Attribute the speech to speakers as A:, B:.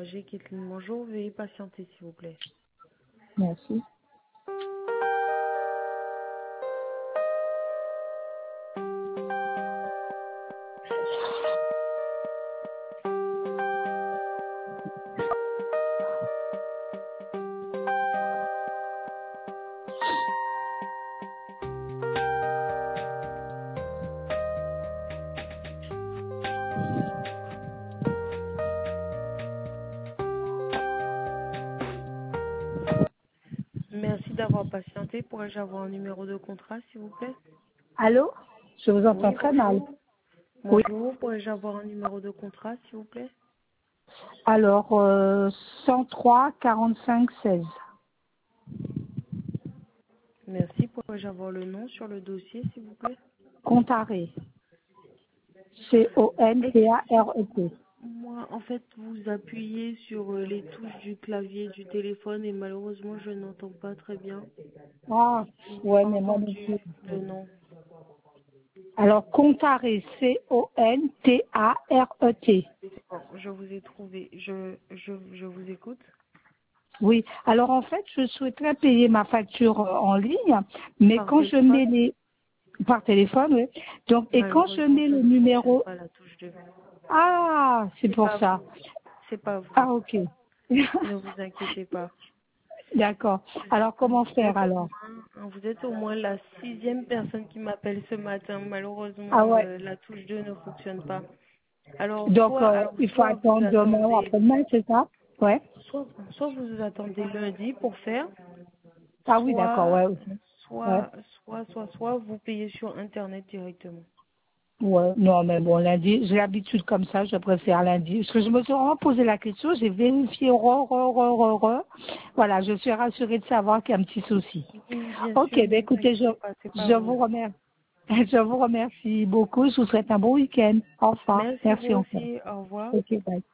A: AG Kathleen, bonjour. Veuillez patienter, s'il vous plaît.
B: Merci.
A: Merci d'avoir patienté. Pourrais-je avoir un numéro de contrat, s'il vous plaît?
B: Allô? Je vous entends
A: Oui,
B: très mal.
A: bonjour.
B: Oui.
A: Bonjour, pourrais-je avoir un numéro de contrat, s'il vous plaît?
B: Alors, 103 45 16.
A: Merci. Pourrais-je avoir le nom sur le dossier, s'il vous plaît?
B: Contaré. Contaret.
A: Moi, en fait, vous appuyez sur les touches du clavier du téléphone et malheureusement, je n'entends pas très bien.
B: Ah,
A: Je n'ai
B: ouais,
A: pas
B: mais moi non
A: entendu
B: plus.
A: le nom.
B: Alors, Contaré. Contaret.
A: Bon, je vous ai trouvé. Je vous écoute.
B: Oui. Alors, en fait, je souhaiterais payer ma facture en ligne, mais
A: Par
B: quand je mets
A: téléphone?
B: les... Par téléphone, oui. Donc, et quand je
A: Malheureusement,
B: mets
A: ça
B: le
A: ne fonctionne
B: numéro...
A: pas la touche 2.
B: Ah, c'est
A: C'est
B: pour
A: pas
B: ça.
A: vous. C'est pas vous.
B: Ah, ok.
A: Ne vous inquiétez pas.
B: D'accord. Alors, comment faire alors?
A: Vous êtes au moins la 6e personne qui m'appelle ce matin.
B: Ah
A: Malheureusement,
B: ouais.
A: la touche 2 ne fonctionne pas. Alors,
B: Donc, il faut
A: soit vous
B: attendre demain ou
A: attendez,
B: après-demain, c'est ça? Ouais.
A: soit vous attendez lundi pour faire,
B: Ah oui, d'accord,
A: soit,
B: ouais. Ok. Ouais.
A: soit vous payez sur Internet directement.
B: Ouais. Non, mais bon, lundi, j'ai l'habitude comme ça, je préfère lundi. Parce que je me suis vraiment posé la question, j'ai vérifié, Voilà, je suis rassurée de savoir qu'il y a un petit souci.
A: Oui, bien
B: Ok,
A: sûr,
B: ben
A: ne vous
B: écoutez,
A: inquiétez pas, c'est pas
B: je
A: vous.
B: vous remercie. Je vous remercie beaucoup. Je vous souhaite un bon week-end. Au revoir.
A: Merci vous
B: Merci encore.
A: aussi. Au revoir.
B: Ok, bye.